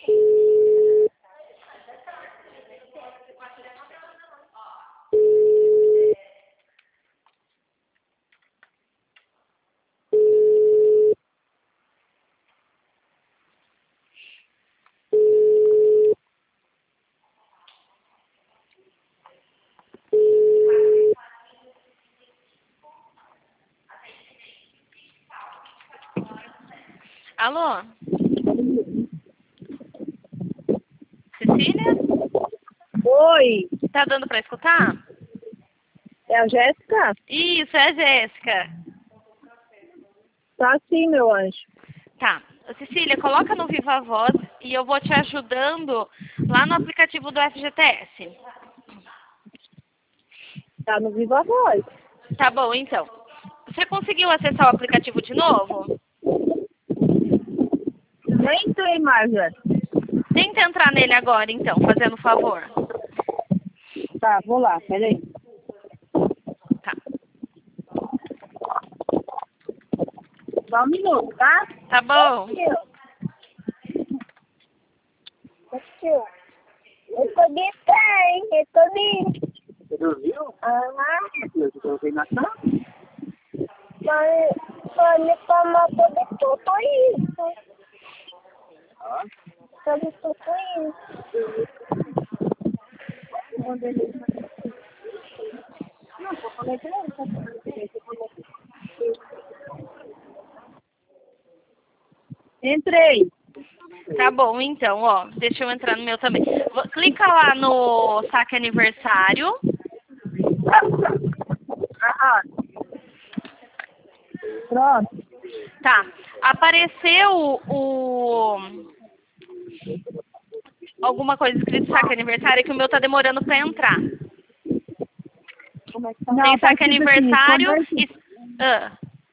Alô? Cecília? Oi, Tá dando pra escutar? é a Jéssica? Isso, é a Jéssica. Tá sim, meu anjo. Tá. Cecília, coloca no Viva Voz e eu vou te ajudando lá no aplicativo do FGTS. Tá no Viva Voz. Tá bom, então. Você conseguiu acessar o aplicativo de novo? Nem entrei mais, Jéssica. Tenta entrar nele agora, então, fazendo favor. Tá, vou lá, peraí. Tá. Só um minuto, tá? Tá bom. Recebi bem, recebi. Você dormiu? Aham. Eu te coloquei na cama? Pode tomar tudo isso. Ah? Pode tudo isso. Não, vou comer Entrei. Tá bom, então, ó. Deixa eu entrar no meu também. Clica lá no saque aniversário. Pronto. Tá. Apareceu alguma coisa escrito saque aniversário que o meu tá demorando pra entrar. Não, Tem tá saque escrito aniversário assim, e... Ah,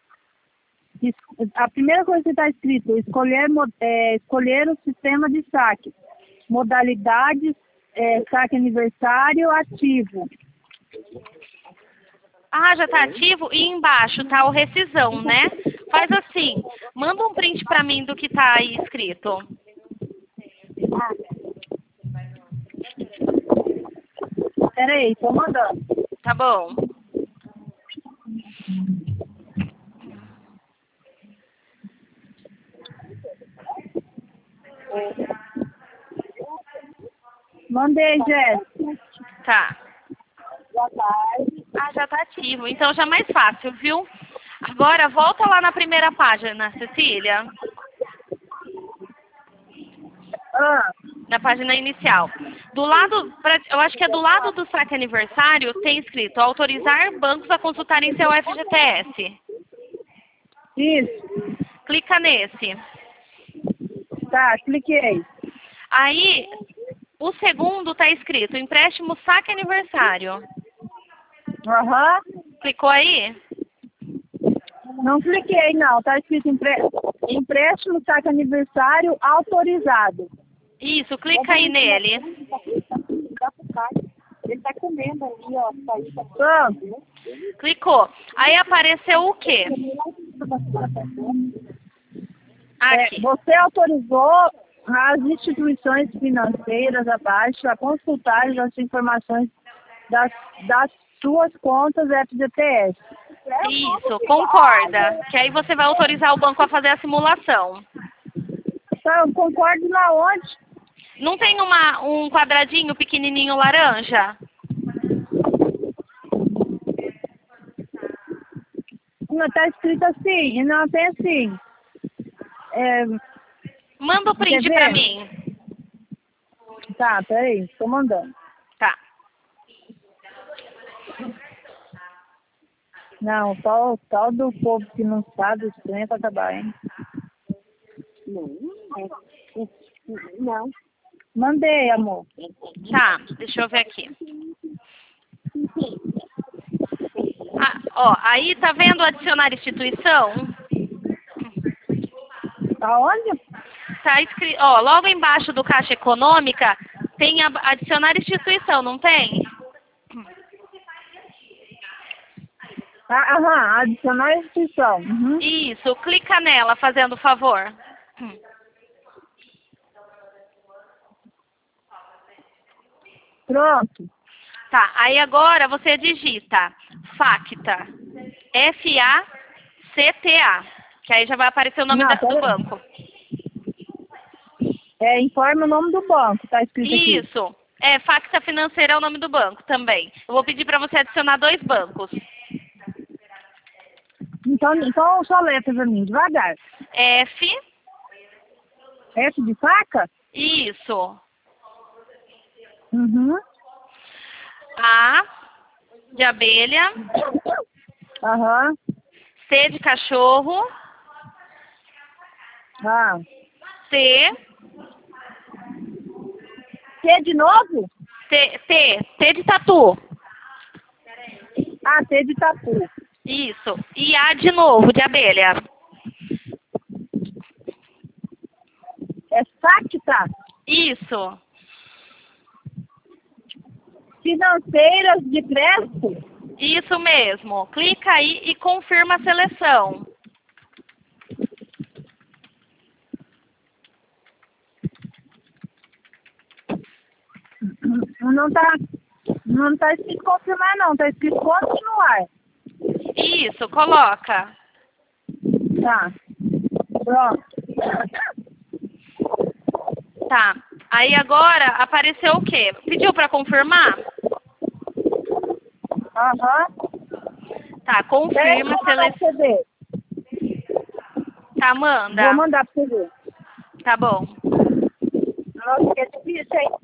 a primeira coisa que está escrito, escolher o sistema de saque. Modalidades, saque aniversário ativo. já tá ativo e embaixo tá o rescisão, né? Faz assim, manda um print pra mim do que tá aí escrito. Peraí, tô mandando. Tá bom. Mandei, Jéssica. Tá. Boa tarde. Já tá ativo. Então já é mais fácil, viu? Agora volta lá na primeira página, Cecília. Na página inicial. Do lado, eu acho que é do lado do saque aniversário, tem escrito autorizar bancos a consultarem seu FGTS. Isso. Clica nesse. Tá, cliquei. Aí, o segundo tá escrito empréstimo saque aniversário. Aham. Clicou aí? Não cliquei, não. Tá escrito empréstimo saque aniversário autorizado. Isso, clica aí nele. Ele tá comendo ali, ó. Pronto. Clicou. Aí apareceu o quê? Aqui. Você autorizou as instituições financeiras abaixo a consultar as informações das suas contas FGTS. Isso, concorda. Que aí você vai autorizar o banco a fazer a simulação. Tá, eu concordo na onde? Não tem um quadradinho pequenininho laranja? Não, tá escrito assim, não tem assim. Manda o print pra mim. Tá, peraí, tô mandando. Tá. Não, tal do povo que não sabe, o trem pra acabar, hein? Não. Mandei, amor. Tá, deixa eu ver aqui. Aí tá vendo adicionar instituição? Aonde? Tá escrito, logo embaixo do Caixa Econômica tem adicionar instituição, não tem? Adicionar a instituição. Uhum. Isso, clica nela, fazendo favor. Pronto. Tá, aí agora você digita FACTA, FACTA, que aí já vai aparecer o nome Não, do banco. Informa o nome do banco, tá escrito aqui. Isso, FACTA Financeira é o nome do banco também. Eu vou pedir para você adicionar 2 bancos. Então só letra pra mim, devagar. F, F de faca? isso, Uhum. A de abelha, Aham. C de cachorro, Ah. T, T de novo? T de tatu. Ah, T de tatu. Isso. E A de novo, de abelha. É FACTA? Isso. Financeiras de crédito? Isso mesmo. Clica aí e confirma a seleção. Não tá escrito confirmar, não. Tá escrito continuar. Isso, coloca. Tá. Pronto. Tá. Aí agora apareceu o quê? Pediu para confirmar? Aham. Tá, confirma a seleção. Você. Tá, manda. Vou mandar pra você ver. Tá bom. Nossa, que é difícil, hein?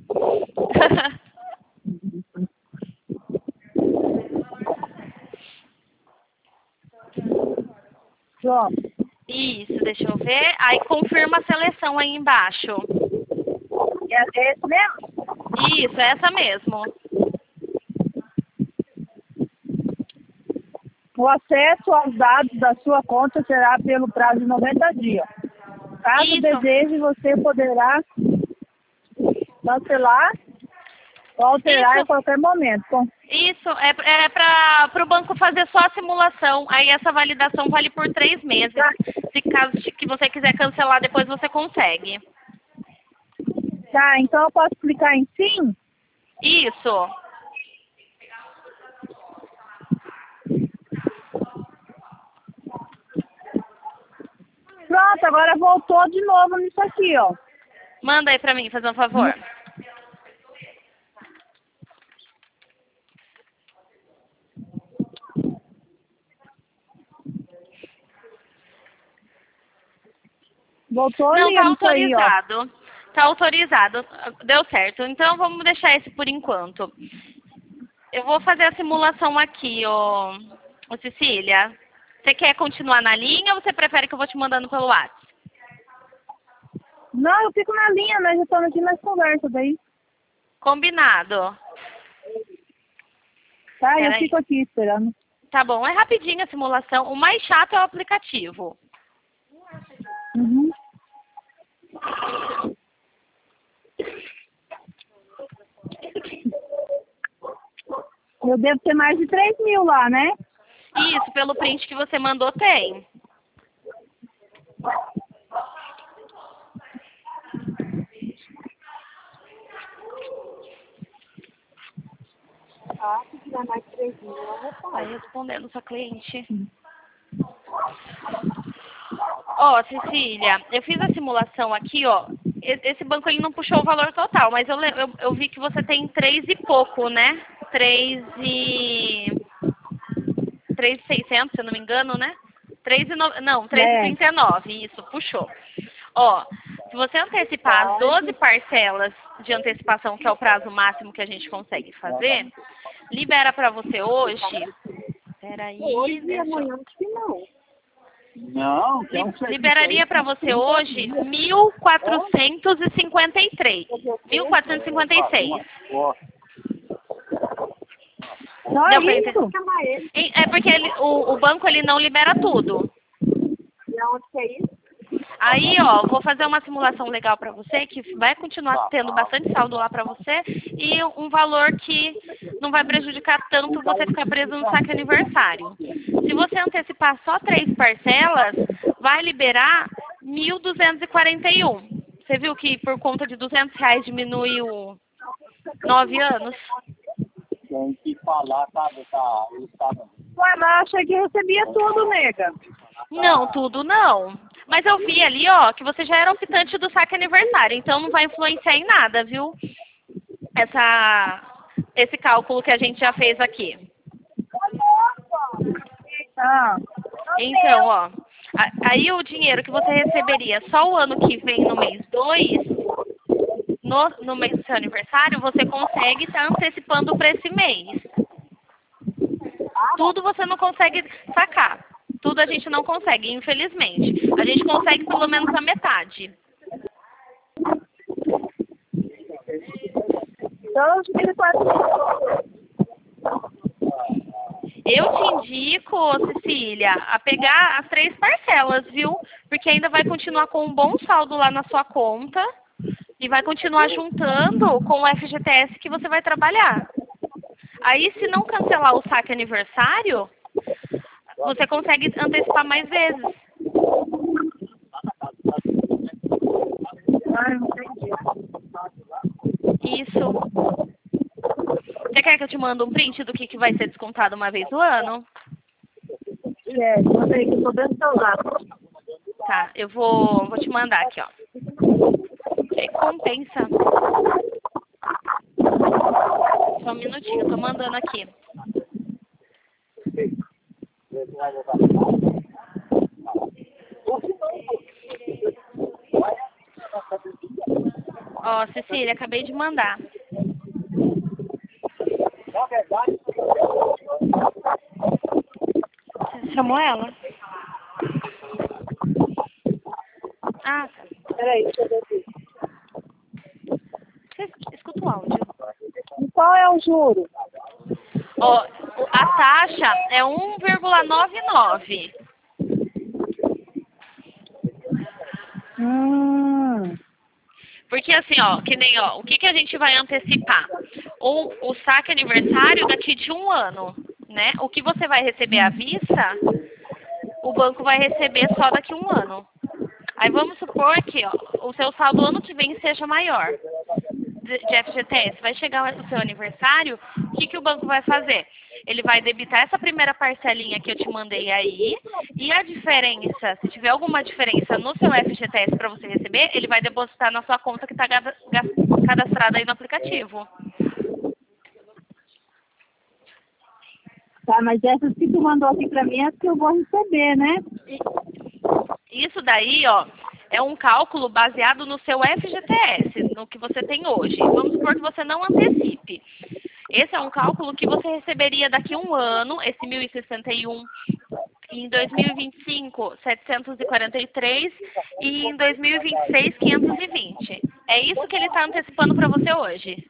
Pronto. Isso, deixa eu ver. Aí confirma a seleção aí embaixo. É esse mesmo? Isso, é essa mesmo. O acesso aos dados da sua conta será pelo prazo de 90 dias. Caso Isso. deseje, você poderá cancelar ou alterar Isso. em qualquer momento. Isso, é para o banco fazer só a simulação. Aí essa validação vale por 3 meses. Se caso que você quiser cancelar, depois você consegue. Tá, então eu posso clicar em sim? Isso. Pronto, agora voltou de novo nisso aqui, ó. Manda aí para mim, fazer um favor. Voltou Não, ali tá nisso aí, ó. autorizado. Tá autorizado. Deu certo. Então vamos deixar esse por enquanto. Eu vou fazer a simulação aqui, ô Cecília. Você quer continuar na linha ou você prefere que eu vou te mandando pelo WhatsApp? Não, eu fico na linha, nós já estamos aqui nas conversas daí. Combinado. Tá, eu Peraí. fico aqui esperando. Tá bom, é rapidinho a simulação. O mais chato é o aplicativo. Uhum. Eu devo ter mais de 3 mil lá, né? Isso, pelo print que você mandou, tem. Se tiver mais de 3 mil, eu vou Vai respondendo sua cliente. Ó, Cecília, eu fiz a simulação aqui, ó. Esse banco ele não puxou o valor total, mas eu vi que você tem 3 e pouco, né? 3.600, se eu não me engano, né? 3,39, isso, puxou. Ó, se você antecipar as 12 parcelas de antecipação, que é o prazo máximo que a gente consegue fazer, libera pra você hoje. Peraí, Não, liberaria para você hoje 1.453. 1.456. Só Deu pra isso? entender? É porque o banco ele não libera tudo. E aonde que é isso? Aí, ó, vou fazer uma simulação legal para você, que vai continuar tendo bastante saldo lá para você e um valor que não vai prejudicar tanto você ficar preso no saque aniversário. Se você antecipar só 3 parcelas, vai liberar 1.241. Você viu que por conta de R$200 diminui o 9 anos. Tem que falar, sabe? Ué, mas eu achei que recebia tudo, nega. Não, tudo não. Mas eu vi ali, ó, que você já era optante do saque aniversário, então não vai influenciar em nada, viu? Esse cálculo que a gente já fez aqui. Ah, Então, ó, aí o dinheiro que você receberia só o ano que vem, no mês 2, no mês do seu aniversário, você consegue estar antecipando para esse mês. Tudo você não consegue sacar. Tudo a gente não consegue, infelizmente. A gente consegue pelo menos a metade. então, os 1.400. Eu te indico, Cecília, a pegar as 3 parcelas, viu? Porque ainda vai continuar com um bom saldo lá na sua conta e vai continuar juntando com o FGTS que você vai trabalhar. Aí, se não cancelar o saque aniversário, você consegue antecipar mais vezes. Ah, não entendi. Isso. Você quer que eu te mande um print do que vai ser descontado uma vez no ano? Não sei que eu tô dentro do seu lado. Tá, eu vou te mandar aqui, ó. Recompensa. Só um minutinho, eu tô mandando aqui. Ó, Cecília, acabei de mandar. Você chamou ela? Ah, tá. Peraí, deixa eu ver aqui. Você escuta o áudio. E qual é o juro? Ó, a taxa é 1,99. Porque assim, ó, que nem, ó, o que a gente vai antecipar? O saque aniversário daqui de 1 ano, né? O que você vai receber à vista, o banco vai receber só daqui 1 ano. Aí vamos supor que, ó, o seu saldo ano que vem seja maior de FGTS. Vai chegar o seu aniversário, o que o banco vai fazer? Ele vai debitar essa primeira parcelinha que eu te mandei aí, e a diferença, se tiver alguma diferença no seu FGTS para você receber, ele vai depositar na sua conta que está cadastrada aí no aplicativo. Tá, mas essas que tu mandou aqui pra mim é as que eu vou receber, né? Isso daí, ó, é um cálculo baseado no seu FGTS, no que você tem hoje. Vamos supor que você não antecipe. Esse é um cálculo que você receberia daqui a 1 ano, esse 1.061, em 2025, 743 e em 2026, 520. É isso que ele está antecipando para você hoje.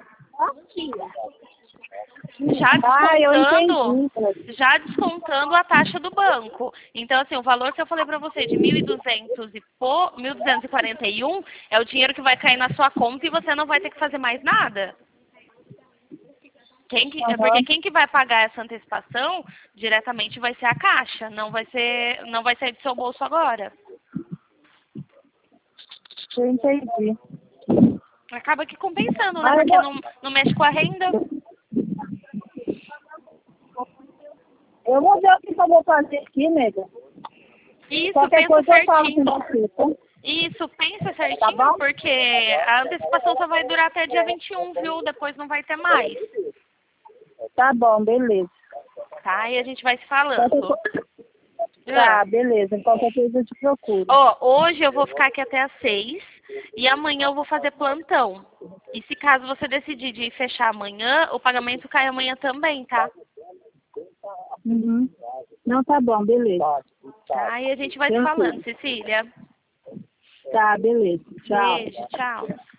Já descontando a taxa do banco. Então, assim, o valor que eu falei para você de 1.241 é o dinheiro que vai cair na sua conta e você não vai ter que fazer mais nada. Porque quem que vai pagar essa antecipação diretamente vai ser a Caixa, não vai sair do seu bolso agora. Eu entendi. Acaba que compensando, né? Porque não mexe com a renda. Eu vou ver o que eu vou fazer aqui, nega. Isso, Qualquer pensa coisa eu falo certinho. com você, tá? Isso, pensa certinho, Tá bom? porque a antecipação só vai durar até dia 21, viu? Depois não vai ter mais. Tá bom, beleza. Tá? E a gente vai se falando. Tá, beleza. Qualquer coisa eu te procuro. Ó, hoje eu vou ficar aqui até às 6 e amanhã eu vou fazer plantão. E se caso você decidir de fechar amanhã, o pagamento cai amanhã também, tá? Uhum. Não, tá bom, beleza. Tá? E a gente vai se falando, Cecília. Tá, beleza. Tchau. Beijo, tchau.